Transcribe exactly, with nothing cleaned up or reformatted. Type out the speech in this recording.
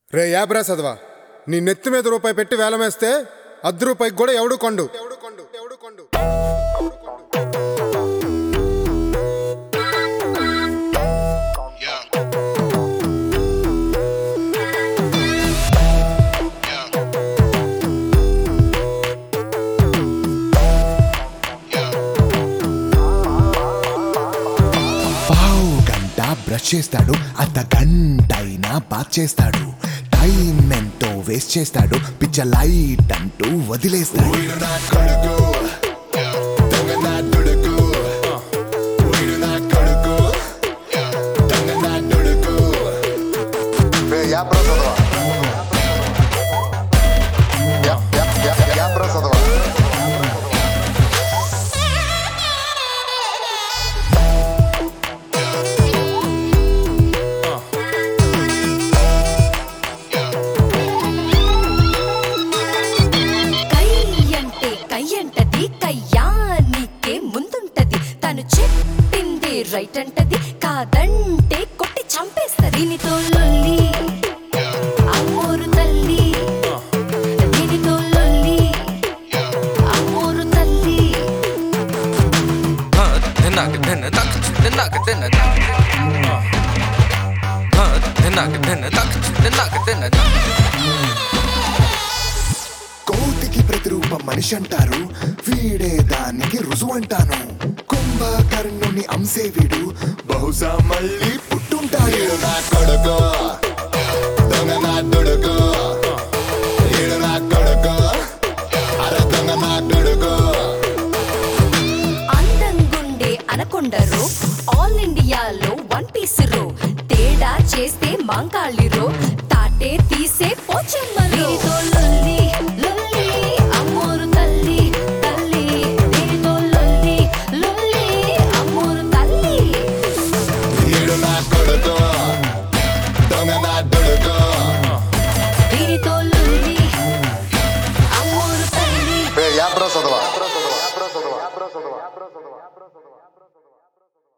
రే యాబ్రా చదవా నీ నెత్తి మీద రూపాయి పెట్టి వేలమేస్తే అర్ధ రూపాయికి కూడా ఎవడు కొండు పావు గంట బ్రష్ చేస్తాడు, అర్ధ గంట అయినా బాత్ చేస్తాడు. టైం ఎంతో వేస్ట్ చేస్తాడు, పిచ్చ లైట్ అంటూ వదిలేస్తాడు. కయ్యానికే ముందుంటది, తను చెప్పింది రైట్ అంటది, కాదంటే కొట్టి చంపేస్తది. దీనితో లొల్లి అమ్మోరు తల్లి, దీనితో లొల్లి అమ్మోరు తల్లి. కోతికి ప్రతిరూపం మనిషి అంటారు, వీడే దానికి రుజువు అంటాను. కుంభకర్ణుని అంశే వీడు, బహుశా మళ్ళీ పుట్టుంటాడు. నా కొడుకు దొంగ, నా దుడుకు ఈడు, నా కొడుకు అర దొంగ, నా దుడుకు. అందంగుండే అనకొండరు, ఆల్ ఇండియాలో వన్ పీస్ రో, తేడా చేస్తే మాంకాళిరో, తాటే తీసే పోచమ్మలో. దీనితో లొల్లి లొల్లి అమ్మోరు తల్లి తల్లి, దీనితో లొల్లి లొల్లి అమ్మోరు తల్లి. ఈడు నా కొడుకు దొంగ, నా దుడుకు. దీనితో లొల్లి అమ్మోరు తల్లి. యాబ్రా చదవా